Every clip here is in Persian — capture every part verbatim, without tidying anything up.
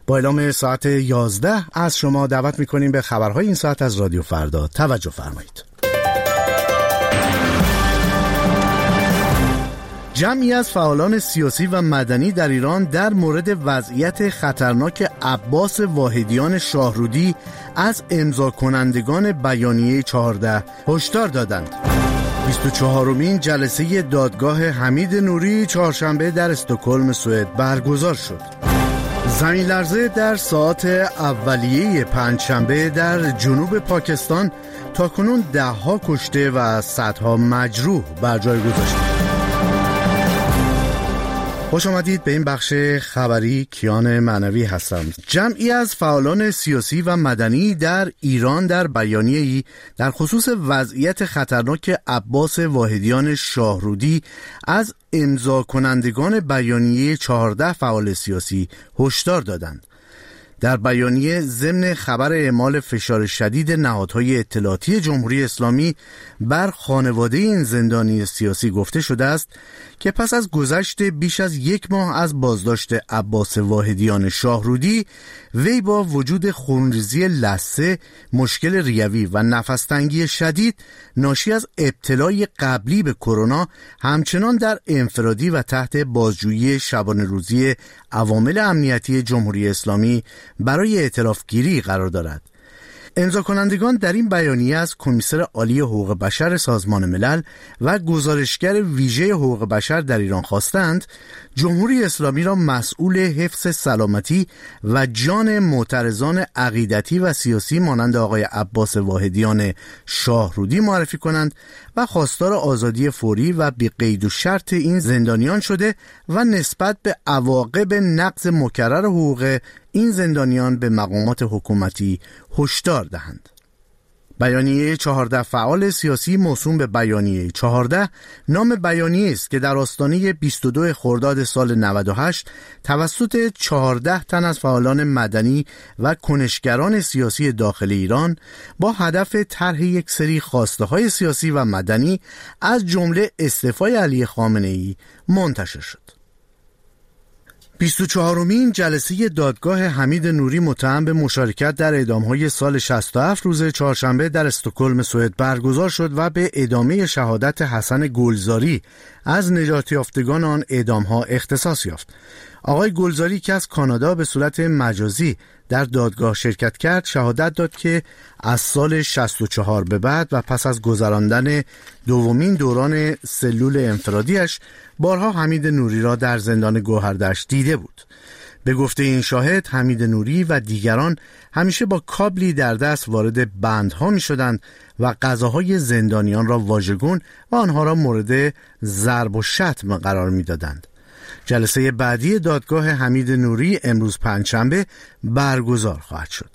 با اعلام ساعت یازده از شما دعوت میکنیم به خبرهای این ساعت از رادیو فردا. توجه فرمایید. جمعی از فعالان سیاسی و مدنی در ایران در مورد وضعیت خطرناک عباس واحدیان شاهرودی از امضا کنندگان بیانیه چهارده هشدار دادند. بیست و چهارمین جلسه دادگاه حمید نوری چهارشنبه در استکهلم سوئد برگزار شد. زمین لرزه در ساعات اولیه پنجشنبه در جنوب پاکستان تاکنون ده ها کشته و صدها مجروح بر جای گذاشته. خوش آمدید به این بخش خبری. کیان معنوی هستم. جمعی از فعالان سیاسی و مدنی در ایران در بیانیه‌ای در خصوص وضعیت خطرناک عباس واحدیان شاهرودی از امضا کنندگان بیانیه چهارده فعال سیاسی هشدار دادند. در بیانیه ضمن خبر اعمال فشار شدید نهادهای اطلاعاتی جمهوری اسلامی بر خانواده این زندانی سیاسی گفته شده است که پس از گذشت بیش از یک ماه از بازداشت عباس واحدیان شاهرودی، وی با وجود خونریزی لثه، مشکل ریوی و نفس‌تنگی شدید ناشی از ابتلای قبلی به کرونا همچنان در انفرادی و تحت بازجویی شبانه روزی عوامل امنیتی جمهوری اسلامی برای اعتراف گیری قرار دارد. امضا کنندگان در این بیانیه از کمیسر عالی حقوق بشر سازمان ملل و گزارشگر ویژه حقوق بشر در ایران خواستند جمهوری اسلامی را مسئول حفظ سلامتی و جان معترضان عقیدتی و سیاسی مانند آقای عباس واحدیان شاهرودی معرفی کنند و خواستار آزادی فوری و بی قید و شرط این زندانیان شده و نسبت به عواقب نقض مکرر حقوق این زندانیان به مقامات حکومتی هشدار دهند. بیانیه چهارده فعال سیاسی موسوم به بیانیه چهارده نام بیانیه است که در آستانه بیست و دو خرداد سال نود و هشت توسط چهارده تن از فعالان مدنی و کنشگران سیاسی داخل ایران با هدف طرح یک سری خواسته های سیاسی و مدنی از جمله استعفای علی خامنه‌ای منتشر شد. بیست و چهارمین جلسه دادگاه حمید نوری متهم به مشارکت در اعدام‌های سال شصت و هفت روز چهارشنبه در استکهلم سوئد برگزار شد و به ادامه شهادت حسن گلزاری از نجات یافتگان آن اعدام‌ها اختصاص یافت. آقای گلزاری که از کانادا به صورت مجازی در دادگاه شرکت کرد شهادت داد که از سال شصت و چهار به بعد و پس از گذراندن دومین دوران سلول انفرادیش بارها حمید نوری را در زندان گوهردشت دیده بود. به گفته این شاهد حمید نوری و دیگران همیشه با کابلی در دست وارد بندها می شدند و غذاهای زندانیان را واژگون و آنها را مورد ضرب و شتم قرار می دادند. جلسه بعدی دادگاه حمید نوری امروز پنجشنبه برگزار خواهد شد.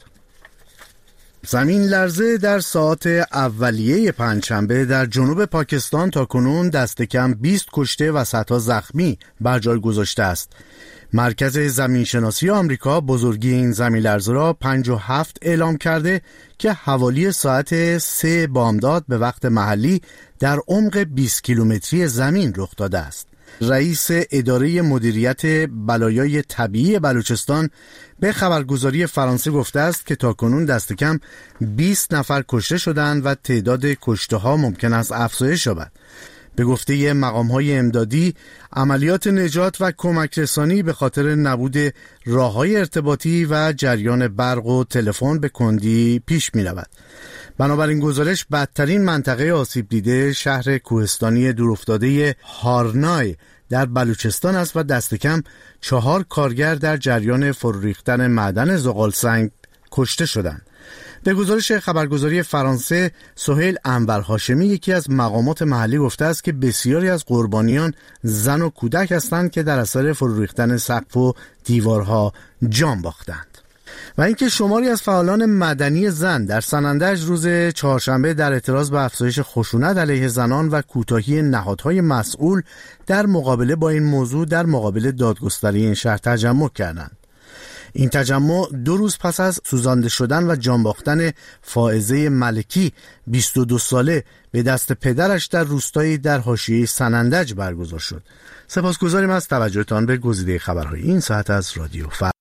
زمین لرزه در ساعات اولیه پنجشنبه در جنوب پاکستان تاکنون دست کم بیست کشته و صدها زخمی بر جای گذاشته است. مرکز زمینشناسی آمریکا بزرگی این زمین لرزه را پنج و هفت اعلام کرده که حوالی ساعت سه بامداد به وقت محلی در عمق بیست کیلومتری زمین رخ داده است. رئیس اداره مدیریت بلایای طبیعی بلوچستان به خبرگزاری فرانسه گفته است که تاکنون دست کم بیست نفر کشته شدند و تعداد کشته ها ممکن است افزایش یابد. به گفته مقام‌های امدادی عملیات نجات و کمک رسانی به خاطر نبود راه‌های ارتباطی و جریان برق و تلفن به کندی پیش می‌رود. بنابراین گزارش بدترین منطقه آسیب دیده شهر کوهستانی دورافتاده هارنای در بلوچستان است و دست کم چهار کارگر در جریان فرو ریختن معدن زغال سنگ کشته شدند. به گزارش خبرگزاری فرانسه سهیل انور هاشمی یکی از مقامات محلی گفته است که بسیاری از قربانیان زن و کودک هستند که در اثر فرو ریختن سقف و دیوارها جان باختند. و اینکه شماری از فعالان مدنی زن در سنندج روز چهارشنبه در اعتراض به افزایش خشونت علیه زنان و کوتاهی نهادهای مسئول در مقابله با این موضوع در مقابل دادگستری این شهر تجمع کردند. این تجمع دو روز پس از سوزانده شدن و جان باختن فائزه ملکی بیست و دو ساله به دست پدرش در روستایی در حاشیه سنندج برگزار شد. سپاسگزاریم از توجهتان به گزیده خبرهای این ساعت از رادیو فردا.